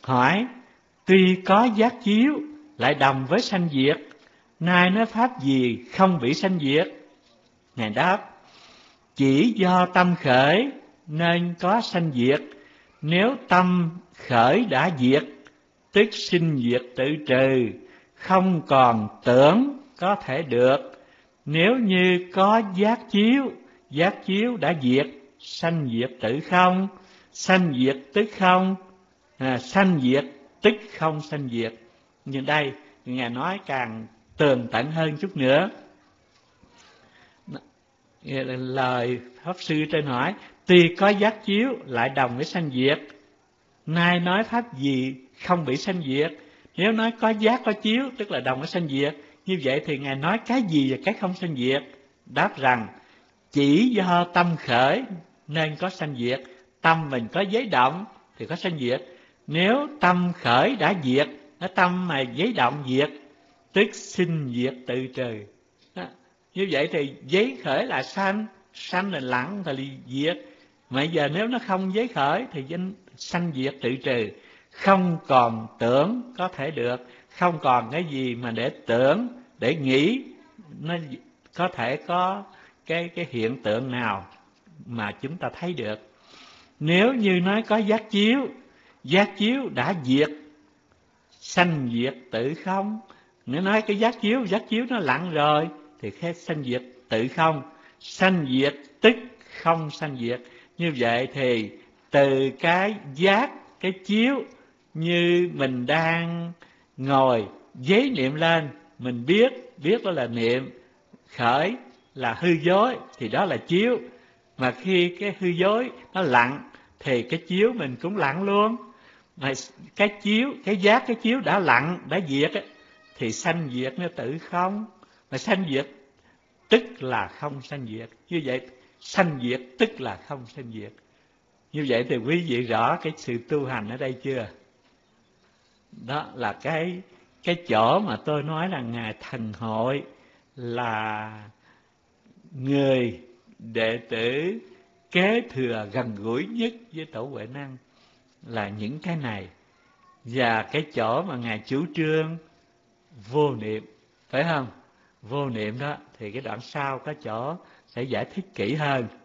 Hỏi: tuy có giác chiếu lại đồng với sanh diệt, nay nói pháp gì không bị sanh diệt? Ngài đáp: chỉ do tâm khởi nên có sanh diệt, nếu tâm khởi đã diệt, tức sinh diệt tự trừ, không còn tưởng có thể được. Nếu như có giác chiếu đã diệt, sanh diệt tự không, sanh diệt tức không, sanh diệt tức không sanh diệt. Nhưng đây Ngài nói càng tường tận hơn chút nữa. Lời Pháp Sư trên hỏi: tuy có giác chiếu lại đồng với sanh diệt, nay nói pháp gì không bị sanh diệt? Nếu nói có giác có chiếu tức là đồng với sanh diệt, như vậy thì Ngài nói cái gì và cái không sanh diệt? Đáp rằng chỉ do tâm khởi nên có sanh diệt. Tâm mình có giấy động thì có sanh diệt. Nếu tâm khởi đã diệt, cái tâm mà giấy động diệt, tức sinh diệt tự trừ. Đó. Như vậy thì giấy khởi là sanh, sanh là lặng thì diệt. Mà giờ nếu nó không giấy khởi thì sanh diệt tự trừ, không còn tưởng có thể được, không còn cái gì mà để tưởng, để nghĩ nó có thể có cái hiện tượng nào mà chúng ta thấy được. Nếu như nói có giác chiếu đã diệt, sanh diệt tự không. Nếu nói cái giác chiếu nó lặng rồi thì cái sanh diệt tự không, sanh diệt tức không sanh diệt. Như vậy thì từ cái giác, cái chiếu, như mình đang ngồi giấy niệm lên, mình biết đó là niệm, khởi là hư dối thì đó là chiếu. Mà khi cái hư dối nó lặng thì cái chiếu mình cũng lặng luôn. Mà cái chiếu, cái giác, cái chiếu đã lặng, đã diệt ấy, thì sanh diệt nó tự không. Mà sanh diệt tức là không sanh diệt. Như vậy sanh diệt tức là không sanh diệt. Như vậy thì quý vị rõ cái sự tu hành ở đây chưa? Đó là cái chỗ mà tôi nói là Ngài Thần Hội là người đệ tử kế thừa gần gũi nhất với Tổ Huệ Năng là những cái này. Và cái chỗ mà Ngài chủ trương vô niệm, phải không? Vô niệm đó thì cái đoạn sau có chỗ sẽ giải thích kỹ hơn.